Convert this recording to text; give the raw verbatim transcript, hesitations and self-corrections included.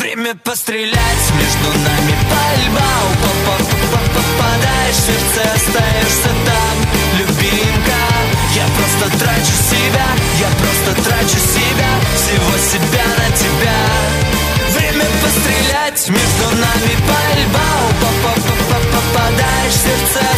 Время пострелять, между нами пальба. Попадаешь в сердце, остаешься там, любимка. Я просто трачу себя, я просто трачу себя, всего себя на тебя. Время пострелять, между нами пальба. Попадаешь в сердце,